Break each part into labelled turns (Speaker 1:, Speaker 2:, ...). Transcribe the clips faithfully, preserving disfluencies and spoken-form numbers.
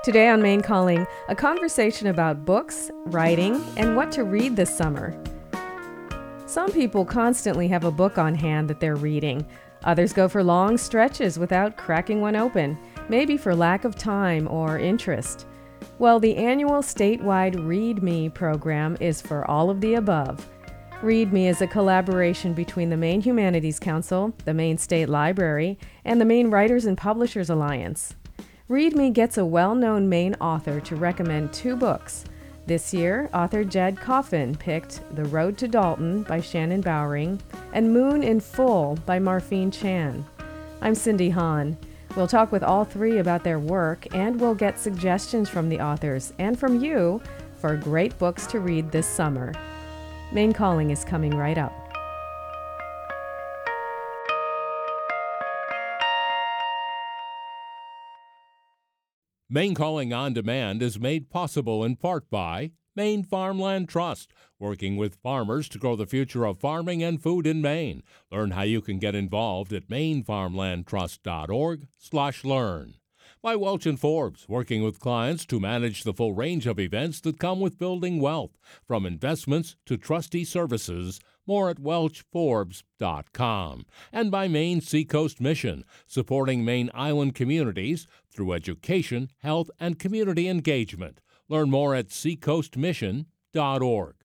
Speaker 1: Today on Maine Calling, a conversation about books, writing, and what to read this summer. Some people constantly have a book on hand that they're reading. Others go for long stretches without cracking one open, maybe for lack of time or interest. Well, the annual statewide Read Me program is for all of the above. Read Me is a collaboration between the Maine Humanities Council, the Maine State Library, and the Maine Writers and Publishers Alliance. Read Me gets a well-known Maine author to recommend two books. This year, author Jed Coffin picked The Road to Dalton by Shannon Bowring and Moon in Full by Marfine Chan. I'm Cindy Hahn. We'll talk with all three about their work, and we'll get suggestions from the authors and from you for great books to read this summer. Maine Calling is coming right up.
Speaker 2: Maine Calling on Demand is made possible in part by Maine Farmland Trust, working with farmers to grow the future of farming and food in Maine. Learn how you can get involved at mainfarmlandtrust.org slash learn. By Welch and Forbes, working with clients to manage the full range of events that come with building wealth, from investments to trustee services. More at welch forbes dot com. And by Maine Seacoast Mission, supporting Maine island communities through education, health, and community engagement. Learn more at seacoast mission dot org.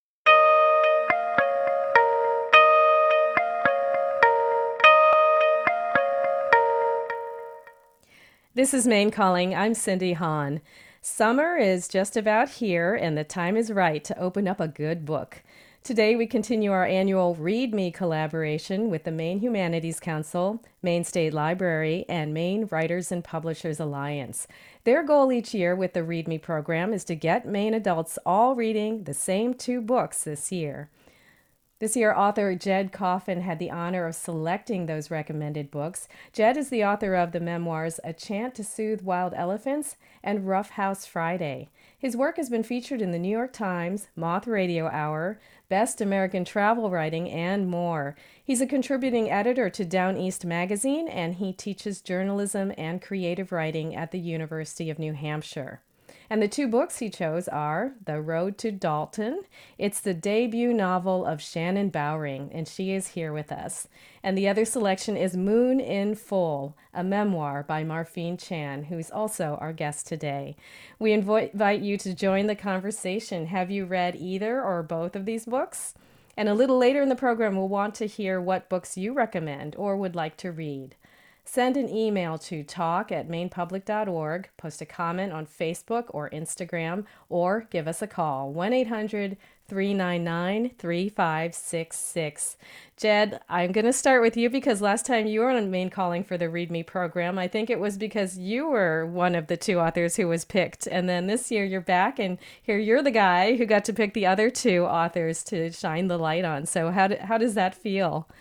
Speaker 1: This is Maine Calling. I'm Cindy Hahn. Summer is just about here, and the time is right to open up a good book. Today, we continue our annual Read Me collaboration with the Maine Humanities Council, Maine State Library, and Maine Writers and Publishers Alliance. Their goal each year with the Read Me program is to get Maine adults all reading the same two books this year. This year, author Jed Coffin had the honor of selecting those recommended books. Jed is the author of the memoirs A Chant to Soothe Wild Elephants and Rough House Friday. His work has been featured in the New York Times, Moth Radio Hour, Best American Travel Writing, and more. He's a contributing editor to Down East Magazine, and he teaches journalism and creative writing at the University of New Hampshire. And the two books he chose are The Road to Dalton. It's the debut novel of Shannon Bowring, and she is here with us. And the other selection is Moon in Full, a memoir by Marfine Chan, who's also our guest today. We invo- invite you to join the conversation. Have you read either or both of these books? And a little later in the program, we'll want to hear what books you recommend or would like to read. Send an email to talk at maine public dot org, post a comment on Facebook or Instagram, or give us a call, one eight hundred three nine nine three five six six. Jed, I'm going to start with you because last time you were on Maine Calling for the Read Me program, I think it was because you were one of the two authors who was picked. And then this year you're back, and here you're the guy who got to pick the other two authors to shine the light on. So how, do, how does that feel?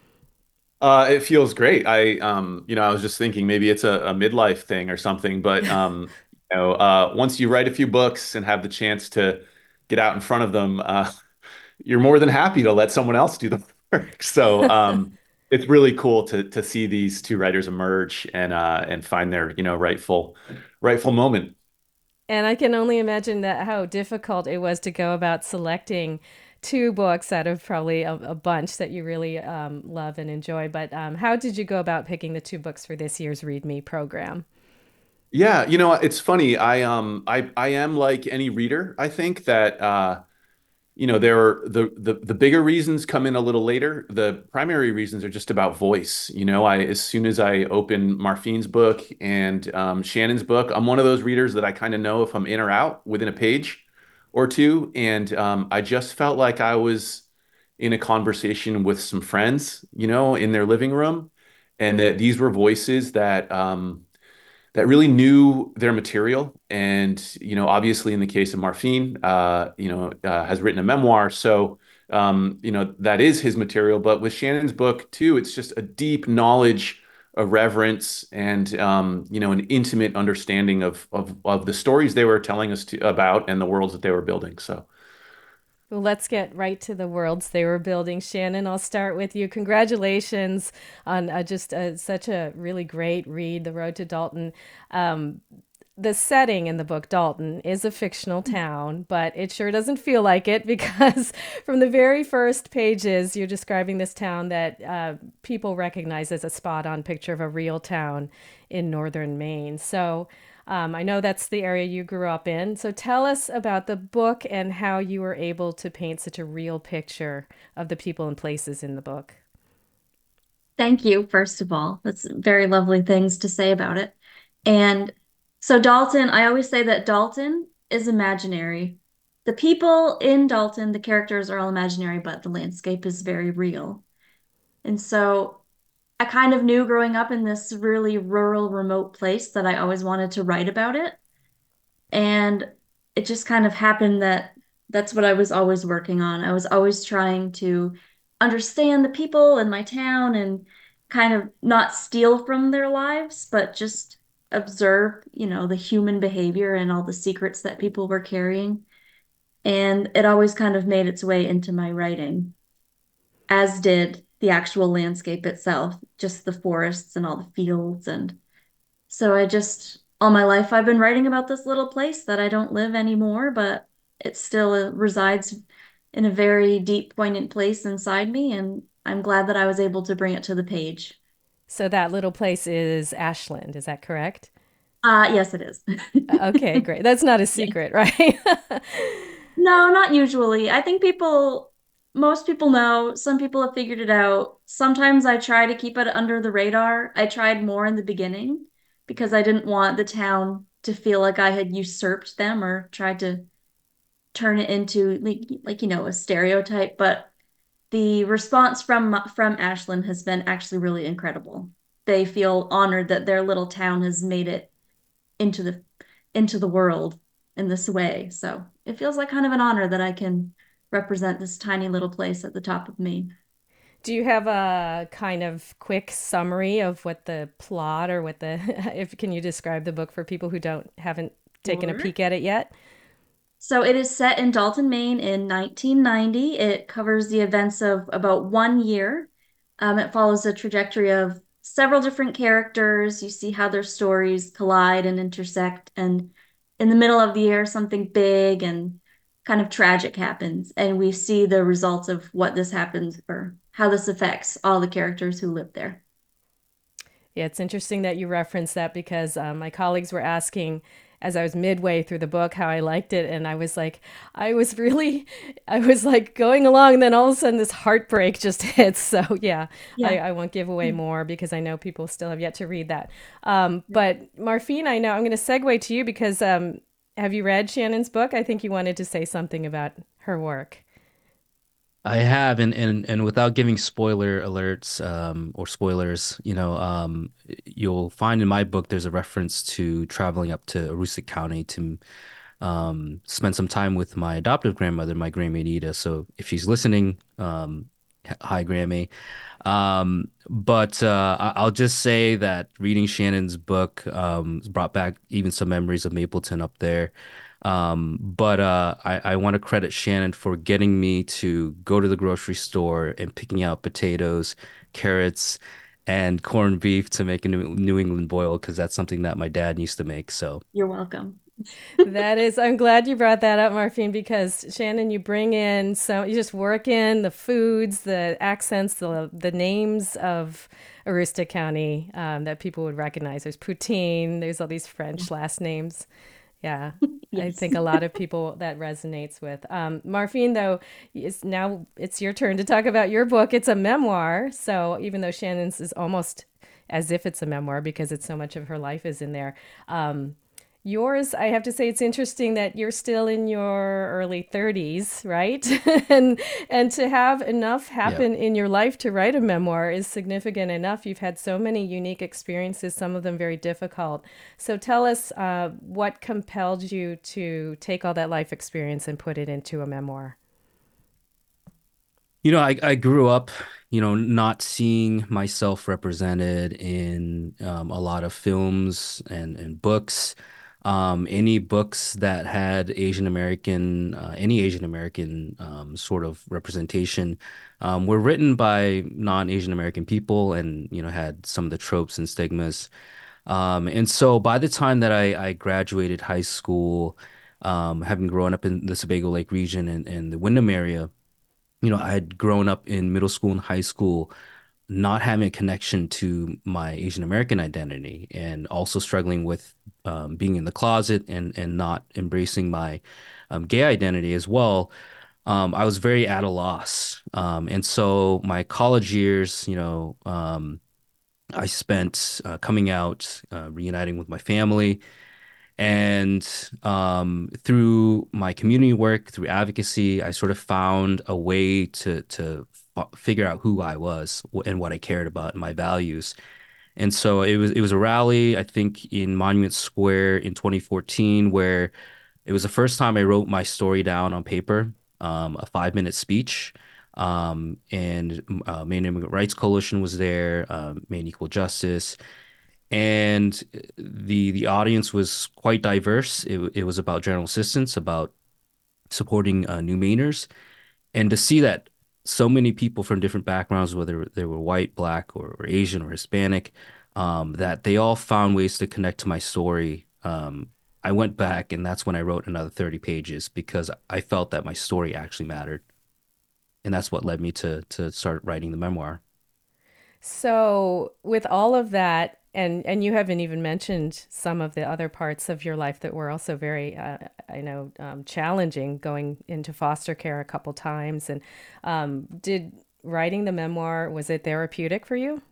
Speaker 3: Uh, it feels great. I, um, you know, I was just thinking maybe it's a, a midlife thing or something, but, um, you know, uh, once you write a few books and have the chance to get out in front of them, uh, you're more than happy to let someone else do the work. So, um, it's really cool to, to see these two writers emerge and, uh, and find their, you know, rightful, rightful moment.
Speaker 1: And I can only imagine that how difficult it was to go about selecting two books out of probably a, a bunch that you really um, love and enjoy. But um, how did you go about picking the two books for this year's Read Me program?
Speaker 3: Yeah, you know, it's funny. I um I I am like any reader. I think that uh you know there are the the the bigger reasons come in a little later. The primary reasons are just about voice. You know, I as soon as I open Marfine's book and um, Shannon's book, I'm one of those readers that I kind of know if I'm in or out within a page or two. And um, I just felt like I was in a conversation with some friends, you know, in their living room, and that these were voices that um, that really knew their material. And, you know, obviously in the case of Marfine, uh, you know, uh, has written a memoir. So, um, you know, that is his material. But with Shannon's book too, it's just a deep knowledge, a reverence, and, um, you know, an intimate understanding of, of, of the stories they were telling us to, about and the worlds that they were building. So.
Speaker 1: Well, let's get right to the worlds they were building. Shannon, I'll start with you. Congratulations on uh, just uh, such a really great read, The Road to Dalton. Um, the setting in the book, Dalton, is a fictional town, but it sure doesn't feel like it because from the very first pages, you're describing this town that uh, people recognize as a spot on picture of a real town in northern Maine. So um, I know that's the area you grew up in. So tell us about the book and how you were able to paint such a real picture of the people and places in the book.
Speaker 4: Thank you, first of all. That's very lovely things to say about it. And so, Dalton, I always say that Dalton is imaginary. The people in Dalton, the characters are all imaginary, but the landscape is very real. And so, I kind of knew growing up in this really rural, remote place that I always wanted to write about it. And it just kind of happened that that's what I was always working on. I was always trying to understand the people in my town and kind of not steal from their lives, but just observe, you know, the human behavior and all the secrets that people were carrying. And it always kind of made its way into my writing, as did the actual landscape itself, just the forests and all the fields. And so I just, all my life, I've been writing about this little place that I don't live anymore, but it still uh, resides in a very deep, poignant place inside me. And I'm glad that I was able to bring it to the page.
Speaker 1: So that little place is Ashland, is that correct?
Speaker 4: Uh, yes, it is.
Speaker 1: Okay, great. That's not a
Speaker 4: Yeah.
Speaker 1: secret, right?
Speaker 4: No, not usually. I think people, most people know. Some people have figured it out. Sometimes I try to keep it under the radar. I tried more in the beginning because I didn't want the town to feel like I had usurped them or tried to turn it into like, like you know, a stereotype. But the response from from Ashland has been actually really incredible. They feel honored that their little town has made it into the into the world in this way. So it feels like kind of an honor that I can represent this tiny little place at the top of me.
Speaker 1: Do you have a kind of quick summary of what the plot or what the if can you describe the book for people who don't haven't taken a
Speaker 4: Sure.
Speaker 1: peek at it yet?
Speaker 4: So it is set in Dalton, Maine in nineteen ninety. It covers the events of about one year. Um, it follows a trajectory of several different characters. You see how their stories collide and intersect. And in the middle of the year, something big and kind of tragic happens. And we see the results of what this happens or how this affects all the characters who live there.
Speaker 1: Yeah, it's interesting that you referenced that because um, my colleagues were asking as I was midway through the book how I liked it, and I was like, I was really, I was like going along, and then all of a sudden this heartbreak just hits. So yeah, I,
Speaker 4: Yeah.
Speaker 1: I won't give away more because I know people still have yet to read that. Um, but Marfine, I know I'm going to segue to you because um, have you read Shannon's book? I think you wanted to say something about her work.
Speaker 5: I have, and and and without giving spoiler alerts um, or spoilers, you know, um, you'll find in my book there's a reference to traveling up to Aroostook County to um, spend some time with my adoptive grandmother, my Grammy Anita. So if she's listening, um, h- hi Grammy. Um, but uh, I- I'll just say that reading Shannon's book um, brought back even some memories of Mapleton up there. Um, but uh, I, I want to credit Shannon for getting me to go to the grocery store and picking out potatoes, carrots, and corned beef to make a New, New England boil because that's something that my dad used to make. So
Speaker 4: You're welcome.
Speaker 1: That is, I'm glad you brought that up, Marfine, because Shannon, you bring in so you just work in the foods, the accents, the the names of Aroostook County um, that people would recognize. There's poutine. There's all these French last names. Yeah, I
Speaker 4: Yes.
Speaker 1: think a lot of people that resonates with. Um, Marfine, though, is now it's your turn to talk about your book. It's a memoir, so even though Shannon's is almost as if it's a memoir because it's so much of her life is in there. Um, Yours, I have to say, it's interesting that you're still in your early thirties, right? and and to have enough
Speaker 5: yeah.
Speaker 1: happen in your life to write a memoir is significant enough. You've had so many unique experiences, some of them very difficult. So tell us uh, what compelled you to take all that life experience and put it into a memoir.
Speaker 5: You know, I, I grew up, you know, not seeing myself represented in um, a lot of films and, and books. Um, any books that had Asian American, uh, any Asian American um, sort of representation um, were written by non-Asian American people and, you know, had some of the tropes and stigmas. Um, and so by the time that I, I graduated high school, um, having grown up in the Sebago Lake region and, and the Wyndham area, you know, I had grown up in middle school and high school not having a connection to my Asian American identity and also struggling with um, being in the closet and and not embracing my um, gay identity as well. Um, I was very at a loss. Um, and so my college years, you know, um, I spent uh, coming out, uh, reuniting with my family, and um, through my community work, through advocacy, I sort of found a way to to f figure out who I was and what I cared about and my values. And so it was it was a rally, I think, in Monument Square in twenty fourteen, where it was the first time I wrote my story down on paper, um, a five minute speech. Um, and uh, Maine Immigrant Rights Coalition was there, um, Maine Equal Justice, and the the audience was quite diverse. It it was about general assistance, about supporting uh, new Mainers, and to see that so many people from different backgrounds, whether they were white, black, or, or Asian or Hispanic, um, that they all found ways to connect to my story. Um, I went back, and that's when I wrote another thirty pages because I felt that my story actually mattered, and that's what led me to to start writing the memoir.
Speaker 1: So, with all of that, and and you haven't even mentioned some of the other parts of your life that were also very, uh, I know, um, challenging, going into foster care a couple times. And um, did writing the memoir, was it therapeutic for you?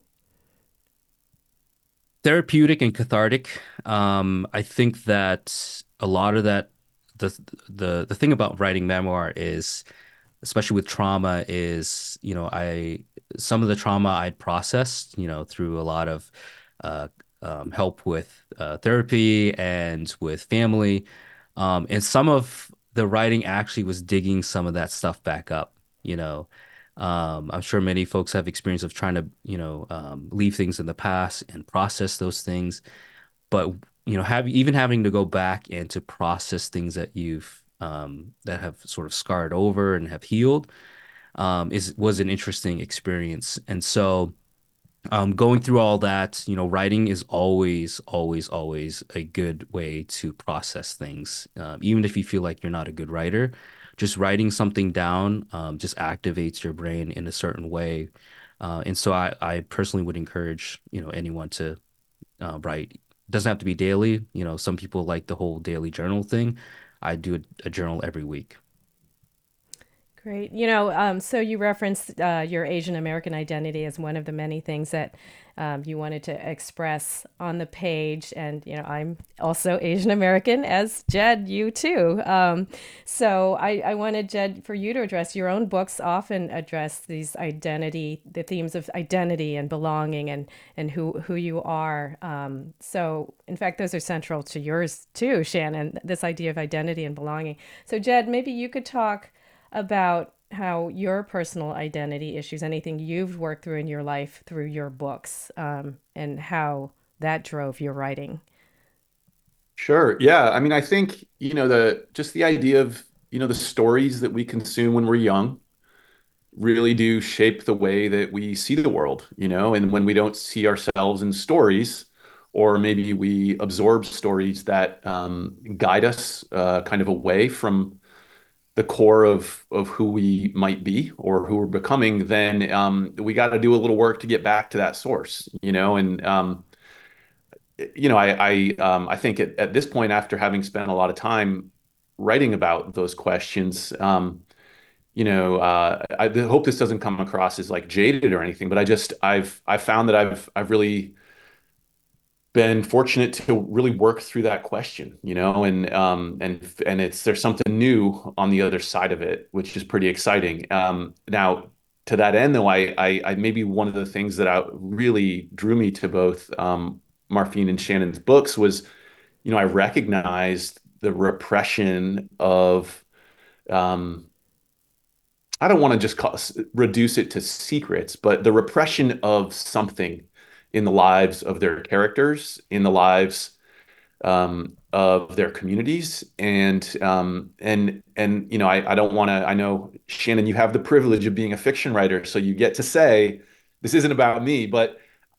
Speaker 5: Therapeutic and cathartic. Um, I think that a lot of that, the the the thing about writing memoir is, especially with trauma, is, you know, I some of the trauma I'd processed, you know, through a lot of uh, um, help with uh, therapy and with family. Um, and some of the writing actually was digging some of that stuff back up, you know. Um, I'm sure many folks have experience of trying to, you know, um, leave things in the past and process those things. But, you know, have even having to go back and to process things that you've um, that have sort of scarred over and have healed um, is was an interesting experience. And so um, going through all that, you know, writing is always, always, always a good way to process things. Um, even if you feel like you're not a good writer, just writing something down um, just activates your brain in a certain way. Uh, and so I, I personally would encourage, you know, anyone to uh, write. It doesn't have to be daily. You know, some people like the whole daily journal thing. I do a, a journal every week.
Speaker 1: Great. You know, um, so you referenced uh, your Asian American identity as one of the many things that um, you wanted to express on the page. And, you know, I'm also Asian American, as Jed, you too. Um, so I, I wanted, Jed, for you to address your own books often address these identity, the themes of identity and belonging and, and who, who you are. Um, so, in fact, those are central to yours too, Shannon, this idea of identity and belonging. So, Jed, maybe you could talk about how your personal identity issues, anything you've worked through in your life through your books, um, and how that drove your writing.
Speaker 3: Sure. Yeah. I mean, I think, you know, the just the idea of, you know, the stories that we consume when we're young really do shape the way that we see the world, you know, and when we don't see ourselves in stories, or maybe we absorb stories that um, guide us uh, kind of away from the core of of who we might be or who we're becoming, then um, we got to do a little work to get back to that source, you know, and um, you know, I I um I think at, at this point, after having spent a lot of time writing about those questions, um, you know, uh, I hope this doesn't come across as like jaded or anything, but I just I've I've found that I've I've really been fortunate to really work through that question, you know, and um and and it's there's something new on the other side of it, which is pretty exciting. Um, now, to that end, though, I I, I maybe one of the things that I really drew me to both um, Marfine and Shannon's books was, you know, I recognized the repression of um, I don't want to just call, reduce it to secrets, but the repression of something in the lives of their characters, in the lives um, of their communities, and um, and and you know, I, I don't want to. I know, Shannon, you have the privilege of being a fiction writer, so you get to say this isn't about me, but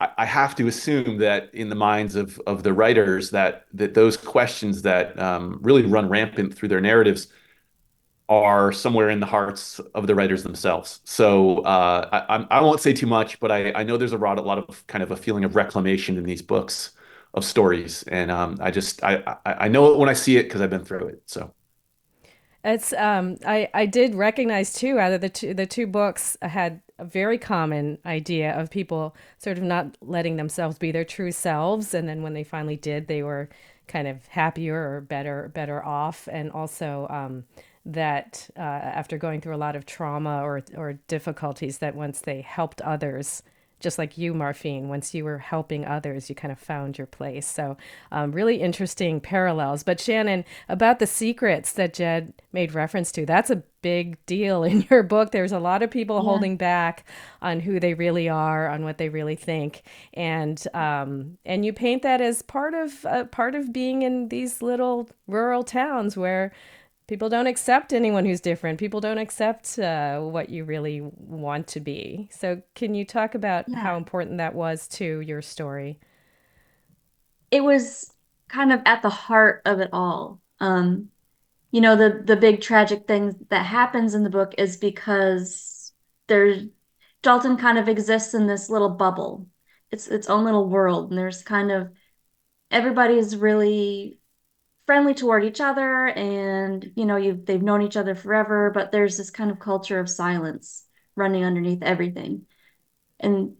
Speaker 3: I, I have to assume that in the minds of of the writers that that those questions that um, really run rampant through their narratives are somewhere in the hearts of the writers themselves. So uh, I, I'm- I won't say too much, but I, I know there's a lot, a lot of kind of a feeling of reclamation in these books of stories, and um, I just I, I I know it when I see it because I've been through it. So
Speaker 1: It's um I I did recognize too out of the two the two books had a very common idea of people sort of not letting themselves be their true selves, and then when they finally did, they were kind of happier or better better off, and also um that uh, after going through a lot of trauma or or difficulties, that once they helped others, just like you, Marfine, once you were helping others, you kind of found your place. So, um, really interesting parallels. But, Shannon, about the secrets that Jed made reference to, that's a big deal in your book. There's a lot of people
Speaker 4: Yeah.
Speaker 1: holding back on who they really are, on what they really think, and um, and you paint that as part of uh, part of being in these little rural towns where people don't accept anyone who's different. People don't accept uh, what you really want to be. So, can you talk about how
Speaker 4: Yeah.
Speaker 1: important that was to your story?
Speaker 4: It was kind of at the heart of it all. Um, you know, the the big tragic thing that happens in the book is because there's Dalton kind of exists in this little bubble. It's its own little world, and there's kind of everybody's really friendly toward each other, and you know, you they've known each other forever, but there's this kind of culture of silence running underneath everything. And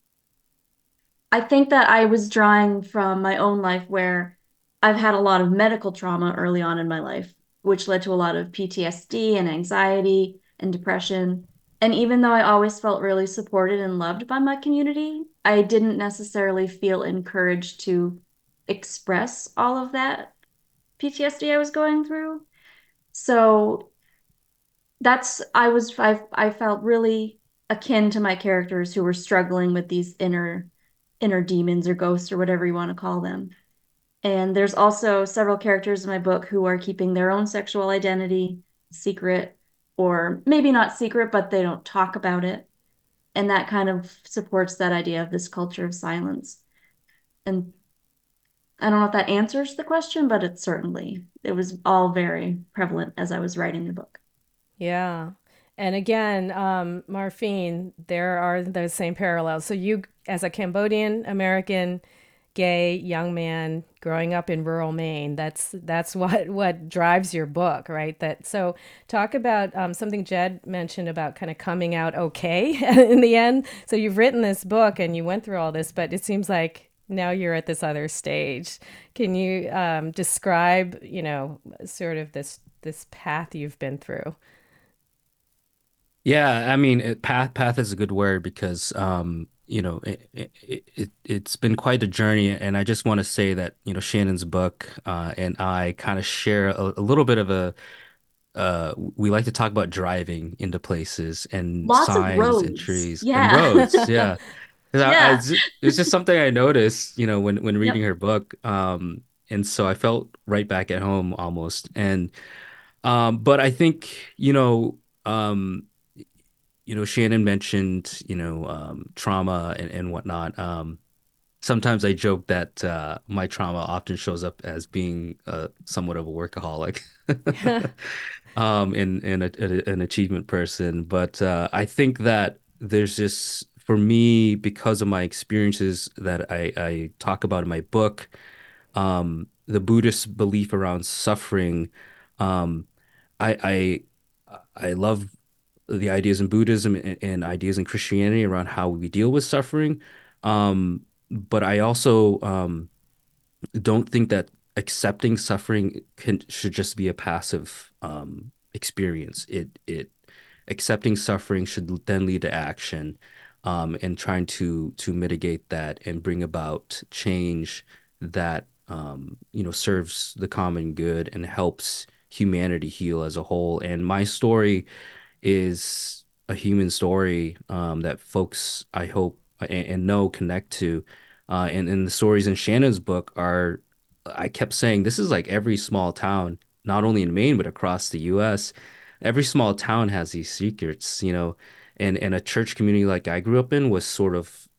Speaker 4: I think that I was drawing from my own life where I've had a lot of medical trauma early on in my life, which led to a lot of P T S D and anxiety and depression. And even though I always felt really supported and loved by my community, I didn't necessarily feel encouraged to express all of that P T S D I was going through. So that's I was I I felt really akin to my characters who were struggling with these inner inner demons or ghosts or whatever you want to call them. And there's also several characters in my book who are keeping their own sexual identity secret, or maybe not secret, but they don't talk about it. And that kind of supports that idea of this culture of silence. And I don't know if that answers the question, but it certainly it was all very prevalent as I was writing the book.
Speaker 1: Yeah. And again, um, Marfine, there are those same parallels. So you, as a Cambodian American gay young man growing up in rural Maine, that's that's what what drives your book, right? That so talk about um, something Jed mentioned about kind of coming out okay in the end. So you've written this book and you went through all this, but it seems like now you're at this other stage. Can you um, describe, you know, sort of this this path you've been through?
Speaker 5: Yeah, I mean, it, path path is a good word because um, you know, it, it, it it's been quite a journey, and I just want to say that, you know, Shannon's book uh and I kind of share a, a little bit of a uh we like to talk about driving into places and
Speaker 4: Lots of
Speaker 5: signs and
Speaker 4: roads.
Speaker 5: trees and roads.
Speaker 4: Yeah.
Speaker 5: Yeah. 'Cause I, I
Speaker 4: Yeah.
Speaker 5: it's it's just something I noticed, you know, when when reading
Speaker 4: Yep.
Speaker 5: her book. Um, and so I felt right back at home almost. And um, but I think, you know, um, you know, Shannon mentioned, you know, um, trauma and, and whatnot. Um, sometimes I joke that uh, my trauma often shows up as being uh, somewhat of a workaholic, um, and and a, a- an achievement person. But uh, I think that there's just for me, because of my experiences that I, I talk about in my book, um, the Buddhist belief around suffering. Um, I I I love the ideas in Buddhism and, and ideas in Christianity around how we deal with suffering. Um, but I also um, don't think that accepting suffering can should just be a passive um, experience. It it accepting suffering should then lead to action, um, and trying to to mitigate that and bring about change that um, you know, serves the common good and helps humanity heal as a whole. And my story is a human story um, that folks, I hope and, and know, connect to. Uh, and, and the stories in Shannon's book are, I kept saying, this is like every small town, not only in Maine, but across the U S. Every small town has these secrets, you know, and, and a church community like I grew up in was sort of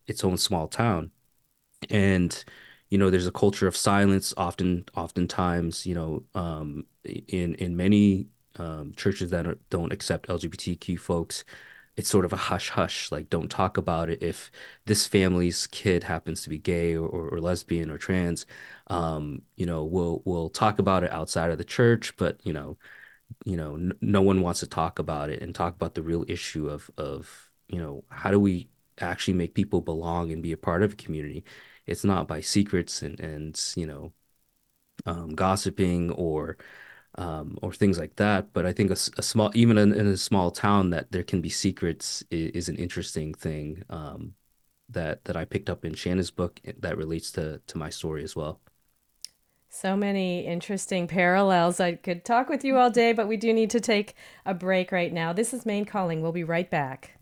Speaker 5: its own small town. And you know, there's a culture of silence often oftentimes, you know, um in in many um churches that are, don't accept L G B T Q folks. It's sort of a hush hush, like don't talk about it. If this family's kid happens to be gay or, or, or lesbian or trans, um you know, we'll we'll talk about it outside of the church, but you know, you know, n no one wants to talk about it and talk about the real issue of of, you know, how do we actually make people belong and be a part of a community? It's not by secrets and and you know, um, gossiping or um, or things like that. But I think a, s- a small, even in, in a small town, that there can be secrets is, is an interesting thing um, that that I picked up in Shanna's book eh, that relates to to my story as well.
Speaker 1: So many interesting parallels. I could talk with you all day, but we do need to take a break right now. This is Maine Calling. We'll be right back.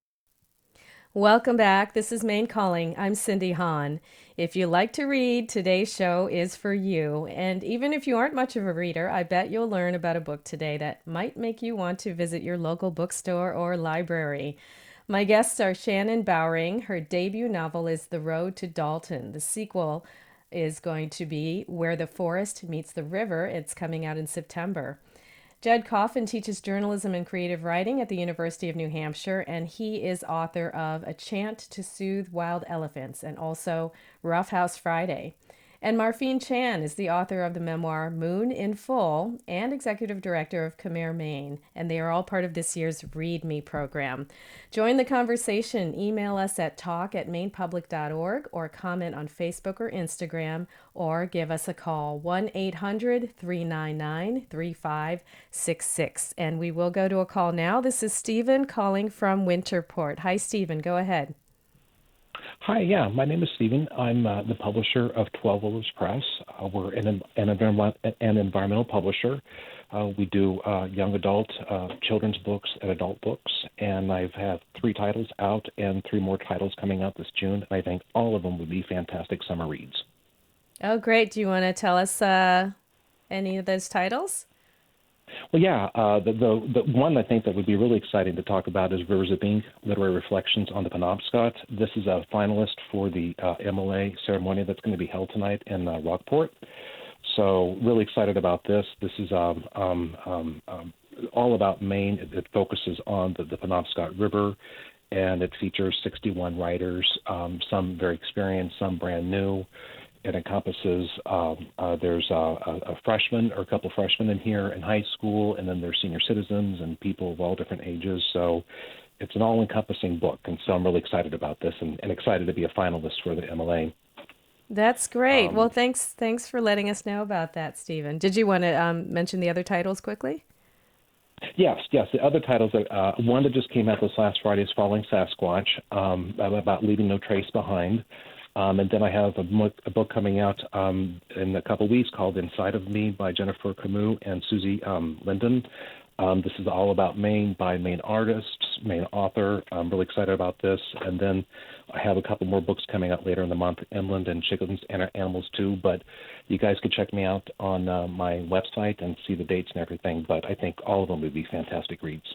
Speaker 1: Welcome back. This is Maine Calling. I'm Cindy Hahn. If you like to read, today's show is for you. And even if you aren't much of a reader, I bet you'll learn about a book today that might make you want to visit your local bookstore or library. My guests are Shannon Bowring. Her debut novel is The Road to Dalton. The sequel is going to be Where the Forest Meets the River. It's coming out in September. Jed Coffin teaches journalism and creative writing at the University of New Hampshire, and he is author of A Chant to Soothe Wild Elephants and also Rough House Friday. And Marfine Chan is the author of the memoir Moon in Full and executive director of Khmer, Maine, and they are all part of this year's Read Me program. Join the conversation. Email us at talk at mainepublic dot org or comment on Facebook or Instagram or give us a call one eight hundred three nine nine three five six six. And we will go to a call now. This is Stephen calling from Winterport. Hi, Stephen. Go ahead.
Speaker 6: Hi, yeah, my name is Stephen. I'm uh, the publisher of twelve Willows Press. Uh, we're an, an, environment, an environmental publisher. Uh, we do uh, young adult uh, children's books and adult books, and I've had three titles out and three more titles coming out this June, and I think all of them would be fantastic summer reads.
Speaker 1: Oh, great. Do you want to tell us uh, any of those titles?
Speaker 6: Well, yeah, uh, the, the the one I think that would be really exciting to talk about is Rivers of Ink: Literary Reflections on the Penobscot. This is a finalist for the uh, M L A ceremony that's going to be held tonight in uh, Rockport. So really excited about this. This is um, um, um, um, all about Maine. It, it focuses on the, the Penobscot River, and it features sixty-one writers, um, some very experienced, some brand new. It encompasses um, uh, there's a, a, a freshman or a couple of freshmen in here in high school, and then there's senior citizens and people of all different ages. So it's an all-encompassing book, and so I'm really excited about this and, and excited to be a finalist for the M L A.
Speaker 1: That's great. Well,
Speaker 6: Um,
Speaker 1: thanks thanks for letting us know about that, Stephen. Did you want to um, mention the other titles quickly?
Speaker 6: yes, yes. The other titles, are, uh, one that just came out this last Friday is Falling Sasquatch, um, about leaving no trace behind. Um, and then I have a book, a book coming out um, in a couple of weeks called Inside of Me by Jennifer Camus and Susie um, Linden. Um, this is all about Maine by Maine artists, Maine author. I'm really excited about this. And then I have a couple more books coming out later in the month, Inland and Chickens and Animals too. But you guys could check me out on uh, my website and see the dates and everything. But I think all of them would be fantastic reads.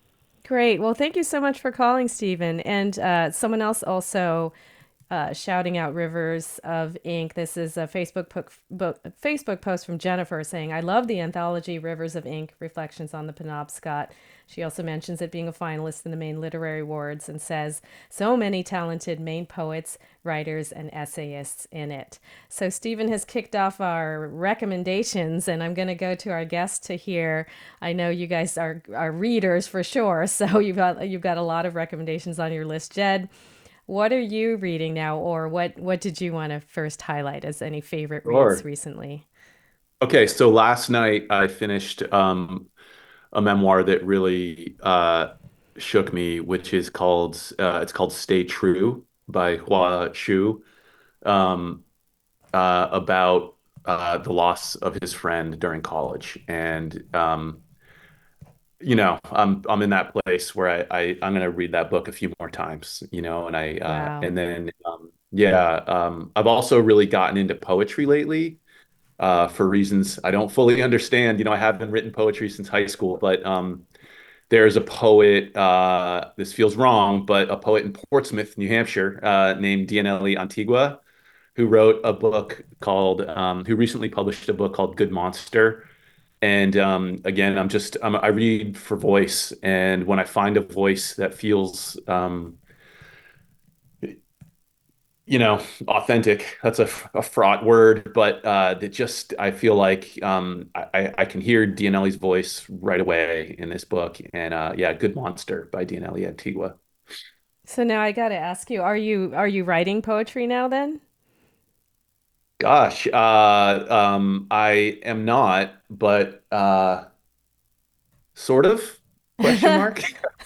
Speaker 1: Great. Well, thank you so much for calling, Stephen. And uh, someone else also uh, shouting out Rivers of Ink. This is a Facebook po- bo- Facebook post from Jennifer saying, "I love the anthology Rivers of Ink: Reflections on the Penobscot." She also mentions it being a finalist in the Maine Literary Awards and says, "So many talented Maine poets, writers, and essayists in it." So Stephen has kicked off our recommendations, and I'm going to go to our guest to hear. I know you guys are are readers for sure, so you've got you've got a lot of recommendations on your list, Jed. What are you reading now, or what what did you want to first highlight as any favorite reads
Speaker 3: Sure.
Speaker 1: recently?
Speaker 3: Okay, so last night I finished um, a memoir that really uh, shook me, which is called uh, it's called Stay True by Hua Shu, um, uh, about uh, the loss of his friend during college. And um, you know, I'm I'm in that place where I, I I'm gonna read that book a few more times, you know, and I uh,
Speaker 1: Wow.
Speaker 3: and then um, yeah, um, I've also really gotten into poetry lately uh, for reasons I don't fully understand. You know, I haven't written poetry since high school, but um, there's a poet, uh, this feels wrong, but a poet in Portsmouth, New Hampshire, uh, named Dianelli Antigua, who wrote a book called, um, who recently published a book called Good Monster. And um, again, I'm just, I'm, I read for voice. And when I find a voice that feels, um, you know, authentic, that's a, a fraught word, but uh, that just, I feel like um, I, I can hear Dianelli's voice right away in this book. And uh, yeah, Good Monster by Dianelli Antigua.
Speaker 1: So now I got to ask you, are you are you writing poetry now then?
Speaker 3: Gosh, uh, um, I am not, but uh, sort of question mark.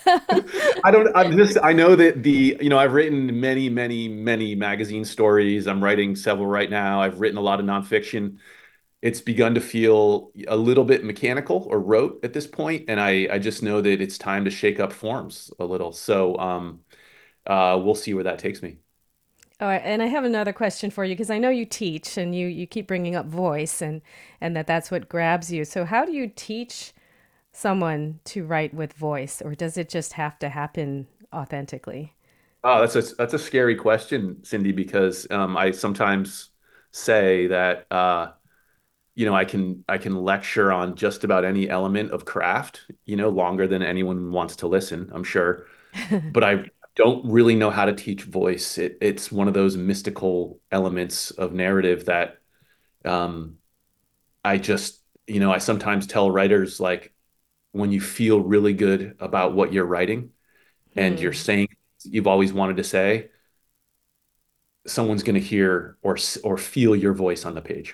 Speaker 3: I don't, I'm just, I know that the, you know, I've written many, many, many magazine stories. I'm writing several right now. I've written a lot of nonfiction. It's begun to feel a little bit mechanical or rote at this point, and I, I just know that it's time to shake up forms a little. So, um, uh, we'll see where that takes me.
Speaker 1: Oh, and I have another question for you because I know you teach and you you keep bringing up voice and and that that's what grabs you. So how do you teach someone to write with voice, or does it just have to happen authentically?
Speaker 3: Oh, that's a that's a scary question, Cindy, because um, I sometimes say that uh, you know, I can I can lecture on just about any element of craft, you know, longer than anyone wants to listen, I'm sure. But I don't really know how to teach voice. It, it's one of those mystical elements of narrative that um, I just, you know, I sometimes tell writers like when you feel really good about what you're writing and you're
Speaker 1: Hmm.
Speaker 3: saying you've always wanted to say, someone's going to hear or or feel your voice on the page.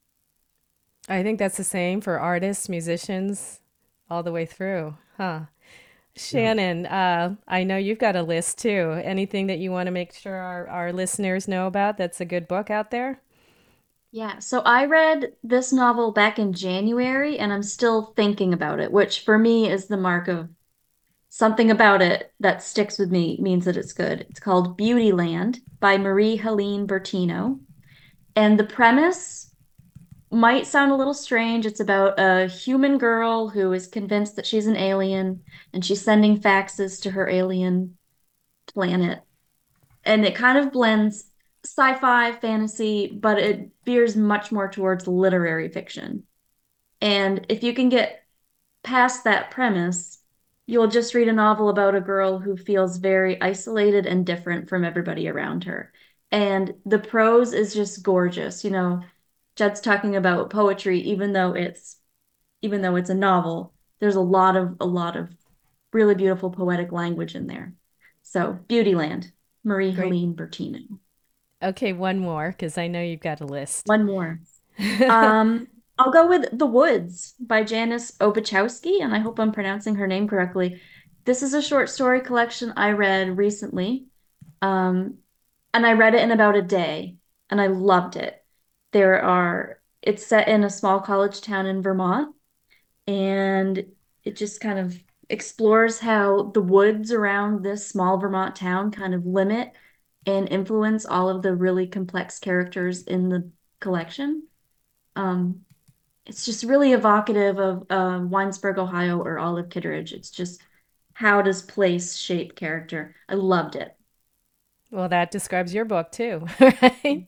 Speaker 1: I think that's the same for artists, musicians, all the way through. Huh.
Speaker 3: Yeah.
Speaker 1: Shannon, uh, I know you've got a list too. Anything that you want to make sure our, our listeners know about that's a good book out there?
Speaker 4: Yeah, so I read this novel back in January and I'm still thinking about it, which for me is the mark of something about it that sticks with me means that it's good. It's called Beautyland by Marie Helene Bertino. And the premise might sound a little strange. It's about a human girl who is convinced that she's an alien and she's sending faxes to her alien planet. And it kind of blends sci-fi, fantasy, but it veers much more towards literary fiction. And if you can get past that premise, you'll just read a novel about a girl who feels very isolated and different from everybody around her. And the prose is just gorgeous. You know, Judd's talking about poetry, even though it's even though it's a novel, there's a lot of a lot of really beautiful poetic language in there. So, Beautyland, Marie
Speaker 1: Great.
Speaker 4: Helene Bertino.
Speaker 1: Okay, one more because I know you've got a list.
Speaker 4: One more. Um, I'll go with The Woods by Janice Obuchowski, and I hope I'm pronouncing her name correctly. This is a short story collection I read recently, um, and I read it in about a day, and I loved it. There are, it's set in a small college town in Vermont, and it just kind of explores how the woods around this small Vermont town kind of limit and influence all of the really complex characters in the collection. Um, it's just really evocative of uh, Winesburg, Ohio, or Olive Kitteridge. It's just how does place shape character? I loved it.
Speaker 1: Well, that describes your book too, right?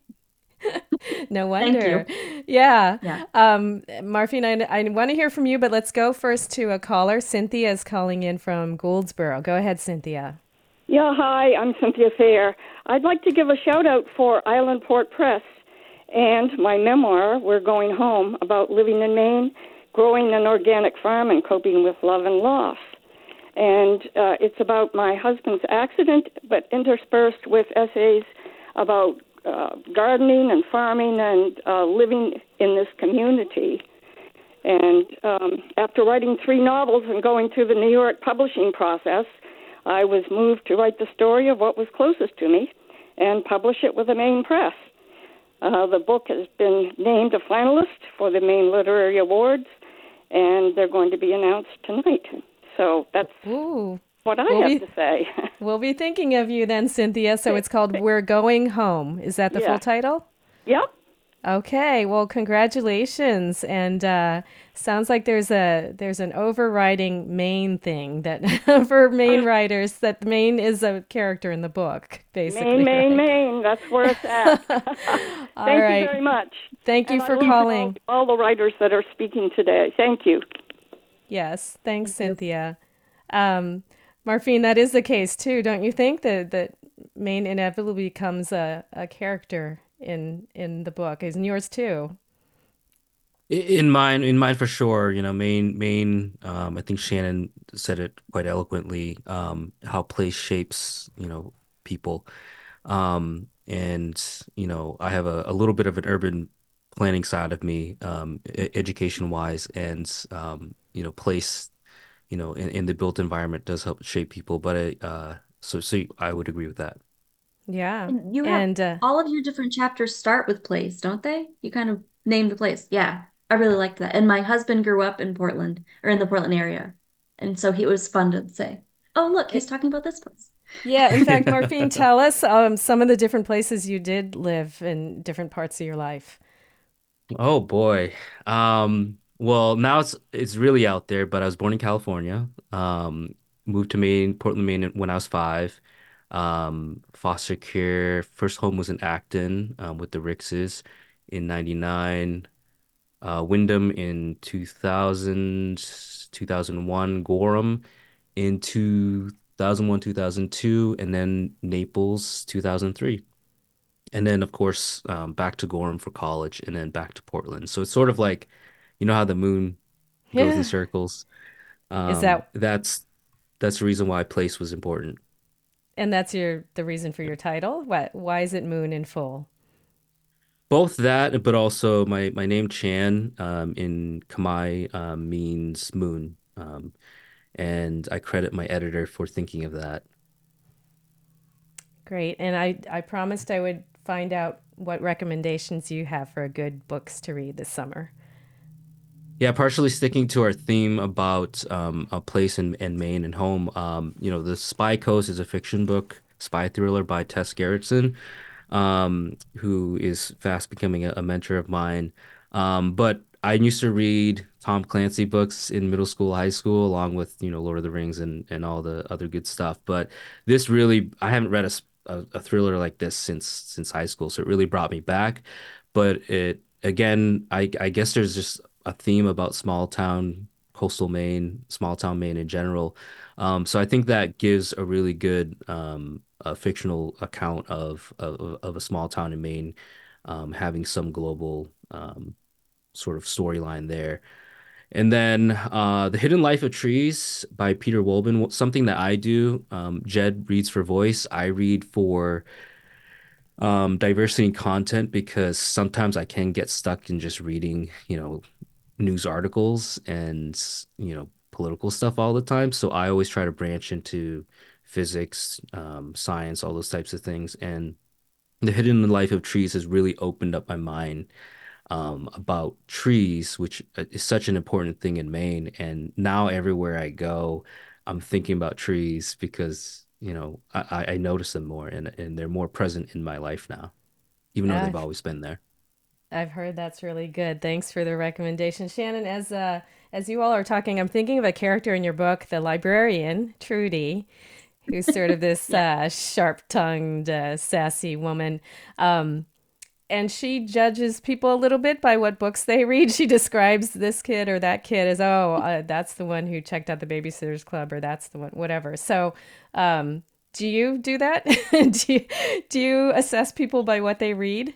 Speaker 1: No
Speaker 4: Thank
Speaker 1: wonder.
Speaker 4: you.
Speaker 1: Yeah.
Speaker 4: Yeah.
Speaker 1: Um, Marfine, I, I want to hear from you, but let's go first to a caller. Cynthia is calling in from Gouldsboro. Go ahead, Cynthia.
Speaker 7: Yeah, hi, I'm Cynthia Fair. I'd like to give a shout out for Island Port Press and my memoir, We're Going Home, about living in Maine, growing an organic farm, and coping with love and loss. And uh, it's about my husband's accident, but interspersed with essays about uh, gardening and farming and uh, living in this community. And um, after writing three novels and going through the New York publishing process, I was moved to write the story of what was closest to me and publish it with the Maine Press. Uh, the book has been named a finalist for the Maine Literary Awards, and they're going to be announced tonight. So that's
Speaker 1: Ooh,
Speaker 7: what I
Speaker 1: we'll
Speaker 7: have
Speaker 1: be
Speaker 7: to say.
Speaker 1: we'll be thinking of you then, Cynthia. So it's called We're Going Home. Is that the full
Speaker 7: Yeah.
Speaker 1: title?
Speaker 7: Yep.
Speaker 1: Okay, well, congratulations. And uh, sounds like there's a there's an overriding Maine thing that for Maine writers that Maine is a character in the book,
Speaker 7: Maine,
Speaker 1: basically,
Speaker 7: Maine,
Speaker 1: right?
Speaker 7: Maine. That's where it's at.
Speaker 1: All
Speaker 7: Thank you
Speaker 1: right.
Speaker 7: very much.
Speaker 1: Thank you
Speaker 7: And I
Speaker 1: for
Speaker 7: love all,
Speaker 1: calling.
Speaker 7: all the writers that are speaking today. Thank you.
Speaker 1: Yes, thanks,
Speaker 4: Thank you.
Speaker 1: Cynthia. Um, Marfine, that is the case too, don't you think? That that Maine inevitably becomes a, a character in in the book, is in yours too.
Speaker 5: I- In mine, in mine for sure, you know, Maine, Maine, um, I think Shannon said it quite eloquently, um, how place shapes, you know, people. Um, and, you know, I have a, a little bit of an urban planning side of me, um, e- education wise, and, um, you know, place, you know, in, in the built environment does help shape people. But, I, uh, so, so I would agree with that.
Speaker 1: Yeah.
Speaker 4: And you have
Speaker 1: And uh,
Speaker 4: all of your different chapters start with place, don't they? You kind of name the place. Yeah, I really liked that. And my husband grew up in Portland or in the Portland area. And so he, it was fun to say, oh, look, he's talking about this place.
Speaker 1: yeah, in fact, Morphine, tell us um, some of the different places you did live in different parts of your life.
Speaker 5: Oh boy. Um, well, now it's it's really out there, but I was born in California. Um, moved to Maine, Portland, Maine when I was five. Um, foster care. First home was in Acton, um, with the Rickses in ninety-nine. Uh, Wyndham in two thousand, two thousand one, Gorham in two thousand one, two thousand two, and then Naples two thousand three. And then, of course, um, back to Gorham for college, and then back to Portland. So it's sort of like, you know how the moon goes in
Speaker 1: Yeah.
Speaker 5: circles.
Speaker 1: Is
Speaker 5: Um,
Speaker 1: that
Speaker 5: that's that's the reason why place was important.
Speaker 1: and that's your the reason for your title? What? Why is it Moon in full?
Speaker 5: Both that, but also my my name Chan, um, in Khmer, um, means moon, um, and I credit my editor for thinking of that.
Speaker 1: Great. And I I promised I would find out what recommendations you have for good books to read this summer.
Speaker 5: Yeah, partially sticking to our theme about um, a place in, in Maine and home. Um, you know, The Spy Coast is a fiction book, spy thriller by Tess Gerritsen, um, who is fast becoming a, a mentor of mine. Um, but I used to read Tom Clancy books in middle school, high school, along with, you know, Lord of the Rings and, and all the other good stuff. But this really, I haven't read a, s- a, a thriller like this since since high school, so it really brought me back. But it again, I I guess there's just a theme about small town, coastal Maine, small town Maine in general. Um, so I think that gives a really good um, a fictional account of, of of a small town in Maine, um, having some global um, sort of storyline there. And then uh, The Hidden Life of Trees by Peter Wolben, something that I do. Um, Jed reads for voice. I read for um, diversity in content because sometimes I can get stuck in just reading, you know, news articles and, you know, political stuff all the time. So I always try to branch into physics, um, science, all those types of things. And The Hidden Life of Trees has really opened up my mind um, about trees, which uh, is such an important thing in Maine. And now everywhere I go, I'm thinking about trees because, you know, I, I I notice them more and, and they're more present in my life now, even though they've
Speaker 1: I've
Speaker 5: always been there.
Speaker 1: I've heard that's really good. Thanks for the recommendation, Shannon. As uh as you all are talking, I'm thinking of a character in your book, the librarian, Trudy, who's sort of this
Speaker 4: Yeah.
Speaker 1: uh, sharp-tongued, uh, sassy woman. Um, and she judges people a little bit by what books they read. She describes this kid or that kid as, oh, uh, that's the one who checked out the Babysitters Club, or that's the one, whatever. So, um, do you do that? do you, do you assess people by what they read?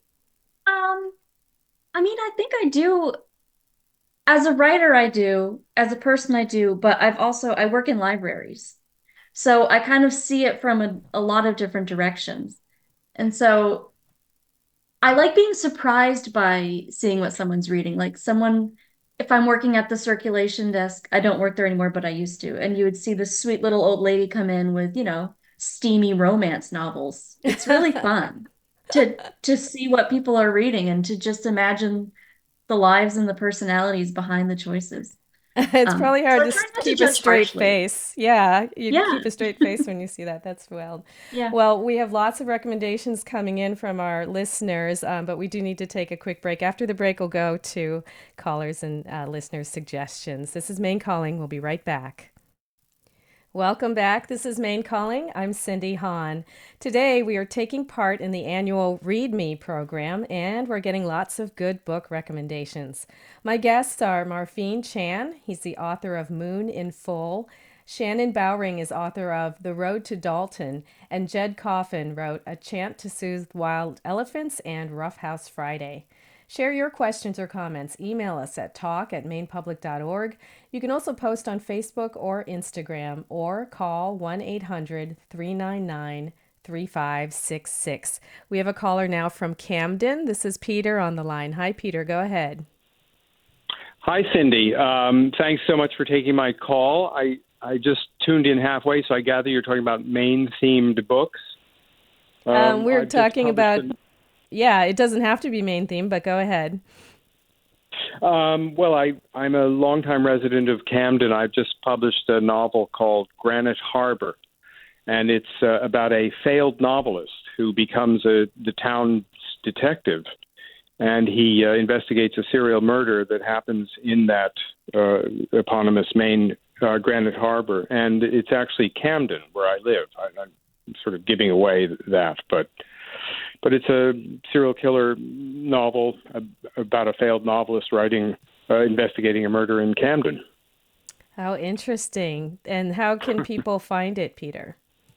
Speaker 4: Um, I mean, I think I do. As a writer, I do. As a person, I do. But I've also, I work in libraries. So I kind of see it from a, a lot of different directions. And so I like being surprised by seeing what someone's reading. Like someone, if I'm working at the circulation desk, I don't work there anymore, but I used to. And you would see this sweet little old lady come in with, you know, steamy romance novels. It's really fun to to see what people are reading and to just imagine the lives and the personalities behind the choices.
Speaker 1: It's
Speaker 4: Um,
Speaker 1: probably
Speaker 4: so
Speaker 1: hard
Speaker 4: I
Speaker 1: to
Speaker 4: try
Speaker 1: s-
Speaker 4: not to
Speaker 1: keep a
Speaker 4: judge
Speaker 1: straight
Speaker 4: harshly.
Speaker 1: face. Yeah, you
Speaker 4: Yeah,
Speaker 1: keep a straight face when you see that. That's wild.
Speaker 4: yeah.
Speaker 1: Well, we have lots of recommendations coming in from our listeners, um, but we do need to take a quick break. After the break, we'll go to callers and uh, listeners' suggestions. This is Maine Calling. We'll be right back. Welcome back. This is Maine Calling. I'm Cindy Hahn. Today we are taking part in the annual Read Me program, and we're getting lots of good book recommendations. My guests are Marfine Chan. He's the author of Moon in Full. Shannon Bowring is author of The Road to Dalton, and Jed Coffin wrote A Chant to Soothe Wild Elephants and Rough House Friday. Share your questions or comments. Email us at talk at mainpublic dot org. You can also post on Facebook or Instagram or call one eight hundred three nine nine three five six six. We have a caller now from Camden. This is Peter on the line. Hi, Peter. Go ahead.
Speaker 8: Hi, Cindy. Um, thanks so much for taking my call. I, I just tuned in halfway, so I gather you're talking about Maine-themed books.
Speaker 1: Um,
Speaker 8: Um,
Speaker 1: we're
Speaker 8: I've just
Speaker 1: talking about,
Speaker 8: published
Speaker 1: yeah, it doesn't have to be main theme, but go ahead.
Speaker 8: a- um, well, I, I'm a longtime resident of Camden. I've just published a novel called Granite Harbor, and it's uh, about a failed novelist who becomes a, the town's detective, and he uh, investigates a serial murder that happens in that uh, eponymous Maine uh, Granite Harbor, and it's actually Camden where I live. I, I'm sort of giving away that, but but it's a serial killer novel about a failed novelist writing, uh, investigating a murder in Camden.
Speaker 1: How interesting. And how can people find it, Peter?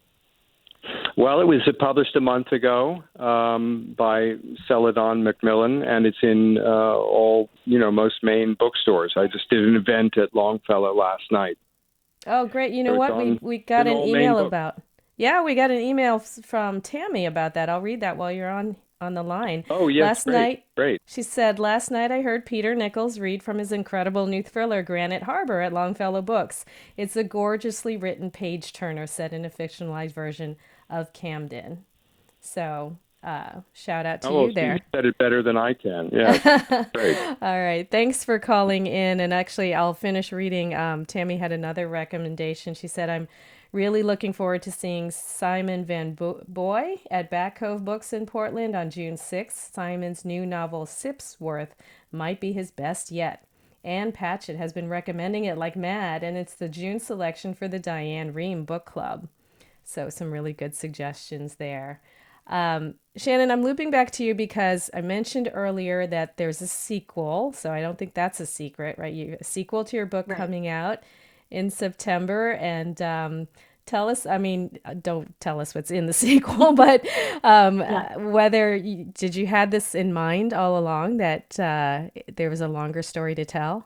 Speaker 8: Well, it was published a month ago um, by Celadon Macmillan, and it's in uh, all, you know, most Maine bookstores. I just did an event at Longfellow last night.
Speaker 1: Oh, great. You know
Speaker 8: So it's
Speaker 1: what? We
Speaker 8: on
Speaker 1: we got
Speaker 8: in
Speaker 1: an
Speaker 8: all Maine
Speaker 1: email
Speaker 8: books.
Speaker 1: about. Yeah, we got an email f- from Tammy about that. I'll read that while you're on on the line.
Speaker 8: Oh, yes,
Speaker 1: Last
Speaker 8: great,
Speaker 1: night,
Speaker 8: great.
Speaker 1: she said, last night I heard Peter Nichols read from his incredible new thriller, Granite Harbor, at Longfellow Books. It's a gorgeously written page turner set in a fictionalized version of Camden. So, uh, shout out to
Speaker 8: Oh,
Speaker 1: you there.
Speaker 8: you said it better than I can. Yes, great.
Speaker 1: All right. Thanks for calling in. And actually, I'll finish reading. Um, Tammy had another recommendation. She said, I'm really looking forward to seeing Simon Van Bo- Boy at Back Cove Books in Portland on June sixth. Simon's new novel, Sipsworth, might be his best yet. Ann Patchett has been recommending it like mad, and it's the June selection for the Diane Rehm Book Club. So, some really good suggestions there. Um, Shannon, I'm looping back to you because I mentioned earlier that there's a sequel, so I don't think that's a secret, right? You a sequel to your book
Speaker 4: Right.
Speaker 1: coming out in September, and um, tell us. I mean, uh, don't tell us what's in the sequel, but um,
Speaker 4: Yeah.
Speaker 1: uh, whether you, did you had this in mind all along that uh, there was a longer story to tell?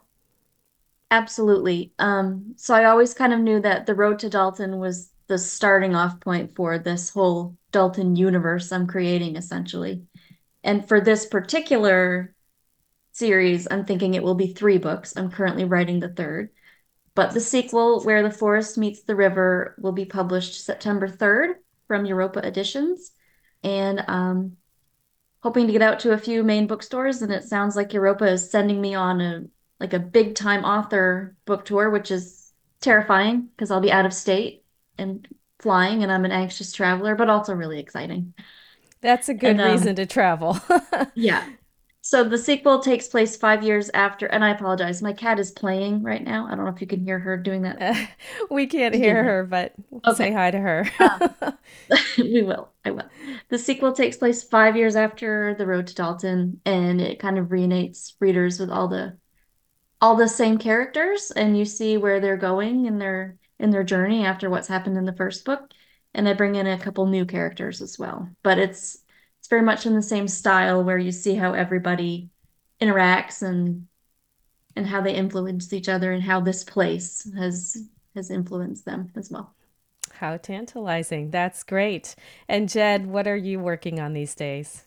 Speaker 4: Absolutely. Um, so I always kind of knew that The Road to Dalton was the starting off point for this whole Dalton universe I'm creating, essentially. And for this particular series, I'm thinking it will be three books. I'm currently writing the third. But the sequel, Where the Forest Meets the River, will be published September third from Europa Editions. And um, hoping to get out to a few main bookstores, and it sounds like Europa is sending me on a like a big time author book tour, which is terrifying because I'll be out of state and flying, and I'm an anxious traveler, but also really exciting.
Speaker 1: That's a good
Speaker 4: And
Speaker 1: reason
Speaker 4: um,
Speaker 1: to travel.
Speaker 4: yeah. So the sequel takes place five years after, and I apologize, my cat is playing right now. I don't know if you can hear her doing that.
Speaker 1: We can't hear
Speaker 4: Behaving.
Speaker 1: her, but say
Speaker 4: Okay.
Speaker 1: hi to her.
Speaker 4: Um, we will. I will. The sequel takes place five years after The Road to Dalton, and it kind of reunites readers with all the all the same characters, and you see where they're going in their in their journey after what's happened in the first book. And I bring in a couple new characters as well. But it's it's very much in the same style where you see how everybody interacts and and how they influence each other and how this place has has influenced them as well.
Speaker 1: How tantalizing. That's great. And Jed, what are you working on these days?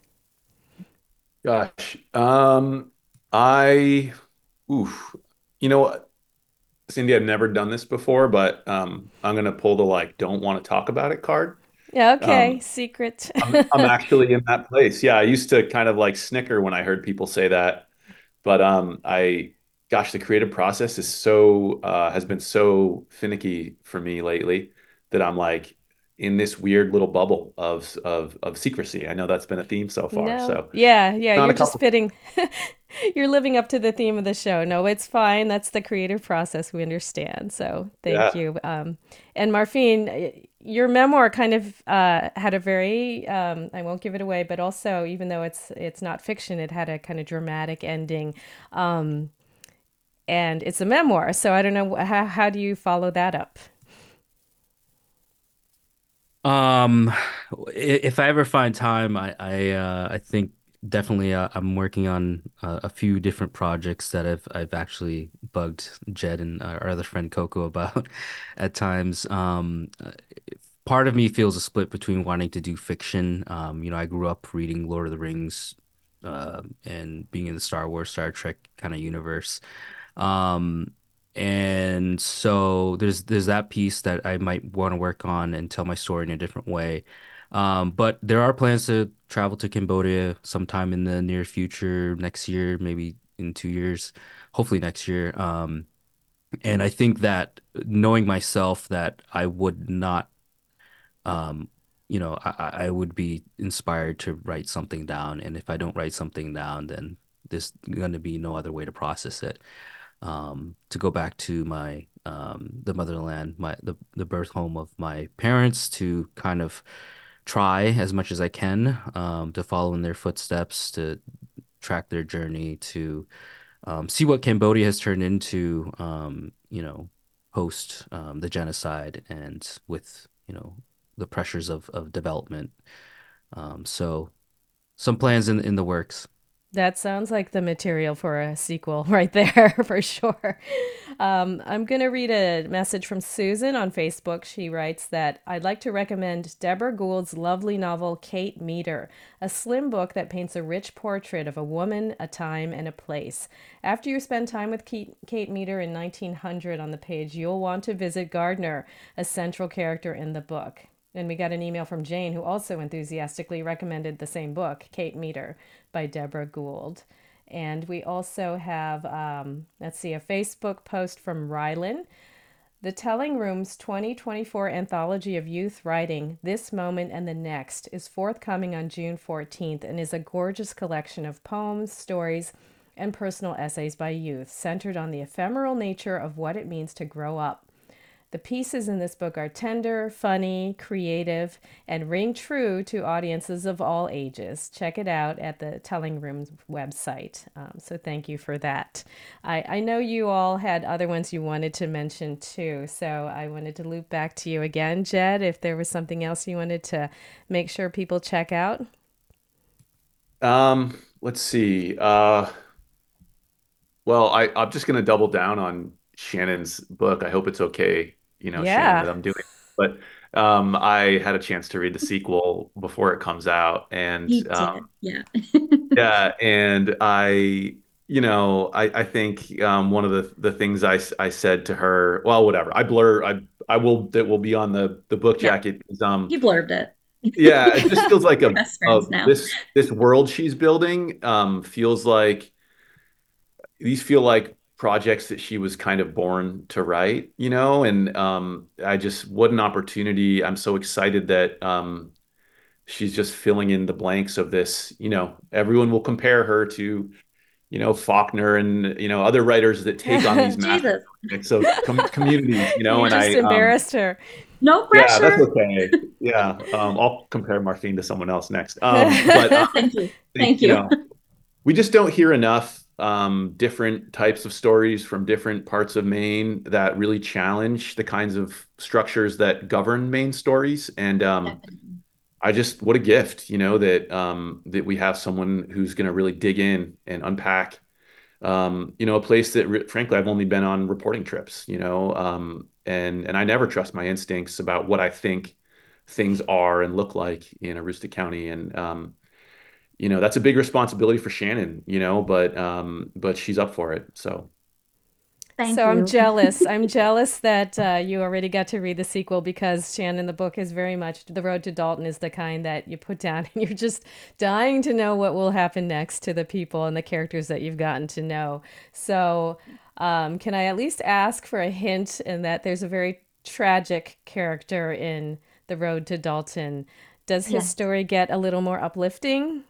Speaker 3: Gosh, um, I, oof, you know what, Cindy, I've never done this before, but um, I'm gonna pull the like don't want to talk about it card.
Speaker 1: Yeah, okay,
Speaker 3: Um,
Speaker 1: secret.
Speaker 3: I'm I'm actually in that place. Yeah, I used to kind of like snicker when I heard people say that, but um, I gosh, the creative process is so uh, has been so finicky for me lately that I'm like in this weird little bubble of of of secrecy. I know that's been a theme so far.
Speaker 1: No.
Speaker 3: So
Speaker 1: Yeah, yeah,
Speaker 3: on
Speaker 1: you're
Speaker 3: a
Speaker 1: just
Speaker 3: couple.
Speaker 1: fitting. You're living up to the theme of the show. No, it's fine. That's the creative process. We understand. So thank
Speaker 3: Yeah.
Speaker 1: you. Um, and Marfine, y- your memoir kind of uh, had a very, um, I won't give it away, but also, even though it's it's not fiction, it had a kind of dramatic ending. Um, and it's a memoir. So I don't know, wh- how, how do you follow that up?
Speaker 5: Um, i- if I ever find time, I I uh, I think definitely uh, I'm working on uh, a few different projects that I've I've actually bugged Jed and our other friend Coco about at times. Um, uh, part of me feels a split between wanting to do fiction. Um, you know, I grew up reading Lord of the Rings, uh, and being in the Star Wars, Star Trek kind of universe. Um, and so there's there's that piece that I might want to work on and tell my story in a different way. Um, but there are plans to travel to Cambodia sometime in the near future, next year, maybe in two years, hopefully next year. Um, and I think that knowing myself that I would not, um, you know, I, I I would be inspired to write something down. And if I don't write something down, then there's going to be no other way to process it. Um, to go back to my um, the motherland, my the the birth home of my parents, to kind of try as much as I can, um, to follow in their footsteps, to track their journey, to um, see what Cambodia has turned into, um, you know, post um, the genocide and with, you know, the pressures of of development. Um, so some plans in in the works.
Speaker 1: That sounds like the material for a sequel right there, for sure. Um, I'm going to read a message from Susan on Facebook. She writes that I'd like to recommend Deborah Gould's lovely novel, Kate Meter, a slim book that paints a rich portrait of a woman, a time, and a place. After you spend time with Kate, Kate Meter in nineteen hundred on the page, you'll want to visit Gardner, a central character in the book. And we got an email from Jane, who also enthusiastically recommended the same book, Kate Meter, by Deborah Gould. And we also have, um, let's see, a Facebook post from Rylan. The Telling Room's twenty twenty-four anthology of youth writing, This Moment and the Next, is forthcoming on June fourteenth and is a gorgeous collection of poems, stories, and personal essays by youth, centered on the ephemeral nature of what it means to grow up. The pieces in this book are tender, funny, creative, and ring true to audiences of all ages. Check it out at the Telling Room's website. Um, so thank you for that. I, I know you all had other ones you wanted to mention too. So I wanted to loop back to you again, Jed, if there was something else you wanted to make sure people check out.
Speaker 3: Um, let's see. Uh, well, I I'm just gonna double down on Shannon's book. I hope it's okay, you know, Shannon,
Speaker 1: Yeah,
Speaker 3: that I'm doing. But um, I had a chance to read the sequel before it comes out, and
Speaker 4: You did,
Speaker 3: um,
Speaker 4: yeah.
Speaker 3: yeah, and I, you know, I I think um, one of the the things I s- I said to her, well, whatever. I blur. I I will that will be on the the book
Speaker 4: Yeah,
Speaker 3: jacket is um
Speaker 4: you blurbed it.
Speaker 3: yeah, it just feels like
Speaker 4: We're
Speaker 3: a
Speaker 4: best
Speaker 3: of
Speaker 4: friends now.
Speaker 3: this this world she's building um feels like these feel like projects that she was kind of born to write, you know, and um I just what an opportunity. I'm so excited that um she's just filling in the blanks of this, you know, everyone will compare her to, you know, Faulkner and, you know, other writers that take on these massive
Speaker 4: Jesus.
Speaker 3: projects of com communities, you know,
Speaker 1: you
Speaker 3: and
Speaker 1: just
Speaker 3: I um
Speaker 1: embarrassed her.
Speaker 4: No
Speaker 3: yeah, that's
Speaker 4: pressure.
Speaker 3: okay. Yeah, um I'll compare Martine to someone else next. Um but um
Speaker 4: Thank you.
Speaker 3: think,
Speaker 4: Thank
Speaker 3: you
Speaker 4: you.
Speaker 3: know, we just don't hear enough um, different types of stories from different parts of Maine that really challenge the kinds of structures that govern Maine stories. And um,
Speaker 4: Definitely.
Speaker 3: I just, what a gift, you know, that um, that we have someone who's going to really dig in and unpack, um, you know, a place that, re frankly, I've only been on reporting trips, you know, um, and and I never trust my instincts about what I think things are and look like in Aroostook County. And um, you know, that's a big responsibility for Shannon, you know, but um, but she's up for it. So
Speaker 4: Thank
Speaker 1: So I'm
Speaker 4: you.
Speaker 1: jealous. I'm jealous that uh, you already got to read the sequel because Shannon, the book is very much The Road to Dalton is the kind that you put down and you're just dying to know what will happen next to the people and the characters that you've gotten to know. So, um, can I at least ask for a hint in that there's a very tragic character in The Road to Dalton? Does his
Speaker 4: Yes.
Speaker 1: story get a little more uplifting?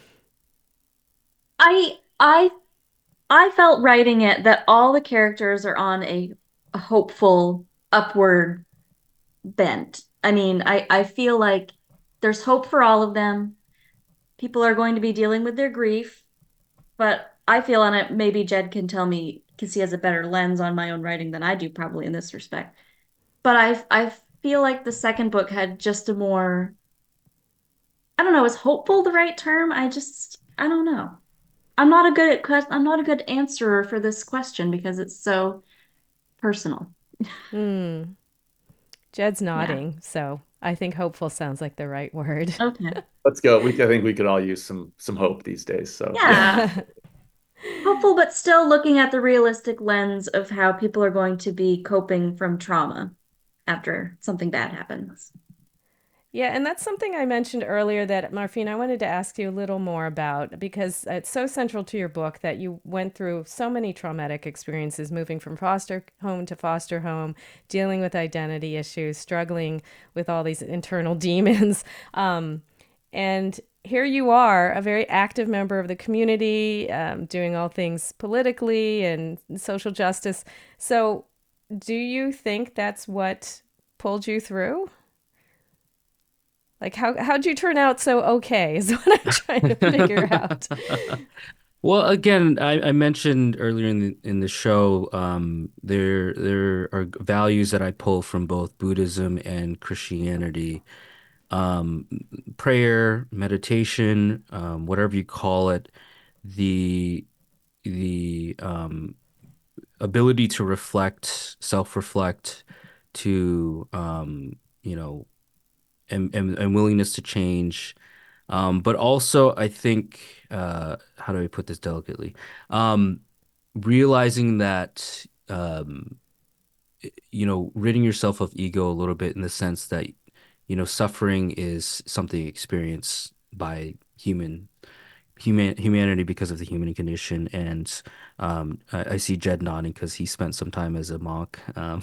Speaker 4: I I I felt writing it that all the characters are on a, a hopeful upward bent. I mean, I I feel like there's hope for all of them. People are going to be dealing with their grief, but I feel on it, maybe Jed can tell me because he has a better lens on my own writing than I do probably in this respect. But I I feel like the second book had just a more, I don't know, is hopeful the right term? I just I don't know. I'm not a good at quest I'm not a good answerer for this question because it's so personal.
Speaker 1: Hmm. Jed's
Speaker 4: Yeah.
Speaker 1: nodding, so I think hopeful sounds like the right word.
Speaker 4: Okay.
Speaker 3: Let's go. We I think we could all use some some hope these days. So yeah.
Speaker 4: Yeah. Hopeful, but still looking at the realistic lens of how people are going to be coping from trauma after something bad happens.
Speaker 1: Yeah, and that's something I mentioned earlier that, Marfine, I wanted to ask you a little more about because it's so central to your book that you went through so many traumatic experiences moving from foster home to foster home, dealing with identity issues, struggling with all these internal demons. Um, and here you are, a very active member of the community, um, doing all things politically and social justice. So, do you think that's what pulled you through? Like how how'd you turn out so okay is what I'm trying to figure out.
Speaker 5: Well, again, I, I mentioned earlier in the in the show, um, there there are values that I pull from both Buddhism and Christianity. Um, prayer, meditation, um, whatever you call it, the the um, ability to reflect, self-reflect, to um, you know, and, and and willingness to change. Um, but also, I think, uh, how do I put this delicately? Um, realizing that, um, you know, ridding yourself of ego a little bit in the sense that, you know, suffering is something experienced by human human humanity because of the human condition. And um, I, I see Jed nodding because he spent some time as a monk. Um,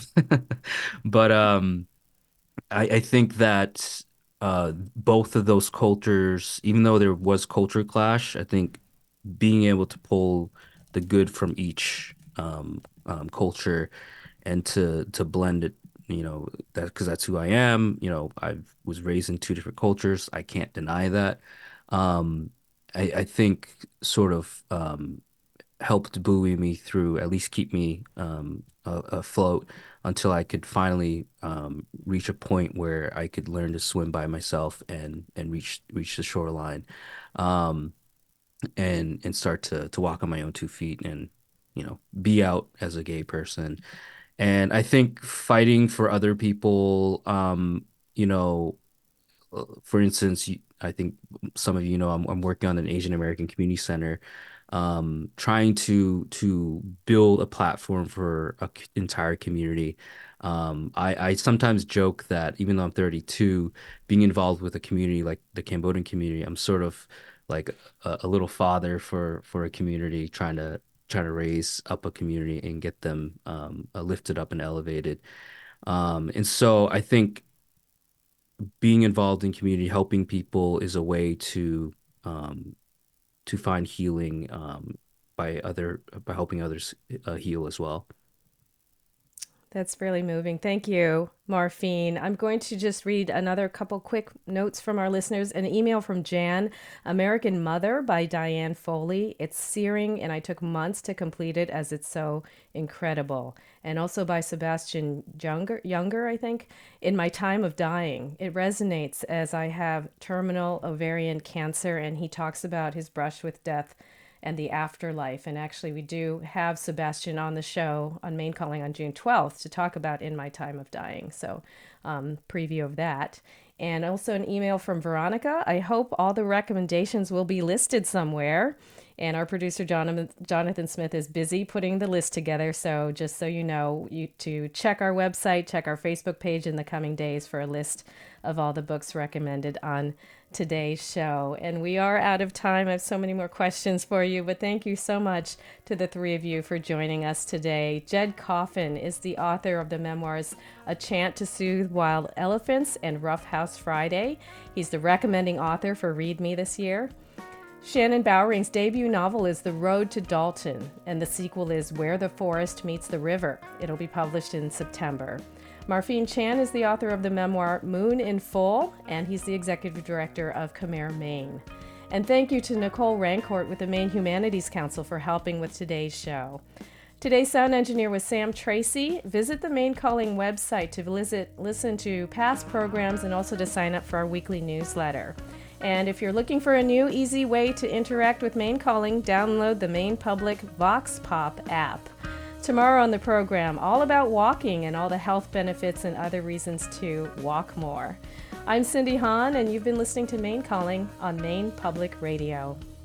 Speaker 5: but um, I, I think that uh, both of those cultures, even though there was culture clash, I think being able to pull the good from each um, um, culture and to to blend it, you know, that because that's who I am. You know, I was raised in two different cultures. I can't deny that. Um, I, I think sort of um, helped buoy me through, at least keep me um, a- afloat until I could finally um, reach a point where I could learn to swim by myself and and reach reach the shoreline, um, and and start to to walk on my own two feet and you know be out as a gay person. And I think fighting for other people, um, you know, uh, for instance, you, I think some of you know I'm, I'm working on an Asian American community center, um, trying to to build a platform for an entire community. Um, I, I sometimes joke that even though I'm thirty-two, being involved with a community like the Cambodian community, I'm sort of like a, a little father for for a community, trying to trying to raise up a community and get them um, uh, lifted up and elevated. Um, and so I think being involved in community, helping people is a way to um, to find healing um, by other by helping others uh, heal as well.
Speaker 1: That's really moving. Thank you, Morphine. I'm going to just read another couple quick notes from our listeners. An email from Jan, American Mother by Diane Foley. It's searing, and I took months to complete it as it's so incredible. And also by Sebastian Younger, Younger, I think, In My Time of Dying. It resonates as I have terminal ovarian cancer, and he talks about his brush with death and the afterlife. And actually, we do have Sebastian on the show on Main Calling on June twelfth to talk about In My Time of Dying. So, um, preview of that. And also an email from Veronica. I hope all the recommendations will be listed somewhere. And our producer, Jonathan, Jonathan Smith, is busy putting the list together. So just so you know, you to check our website, check our Facebook page in the coming days for a list of all the books recommended on today's show. And we are out of time. I have so many more questions for you, but thank you so much to the three of you for joining us today. Jed Coffin is the author of the memoirs A Chant to Soothe Wild Elephants and Rough House Friday. He's the recommending author for Read Me this year. Shannon Bowring's debut novel is The Road to Dalton, and the sequel is Where the Forest Meets the River. It'll be published in September. Marfine Chan is the author of the memoir Moon in Full, and he's the executive director of Khmer, Maine. And thank you to Nicole Rancourt with the Maine Humanities Council for helping with today's show. Today's sound engineer was Sam Tracy. Visit the Maine Calling website to visit, listen to past programs and also to sign up for our weekly newsletter. And if you're looking for a new, easy way to interact with Maine Calling, download the Maine Public Vox Pop app. Tomorrow on the program, all about walking and all the health benefits and other reasons to walk more. I'm Cindy Hahn, and you've been listening to Maine Calling on Maine Public Radio.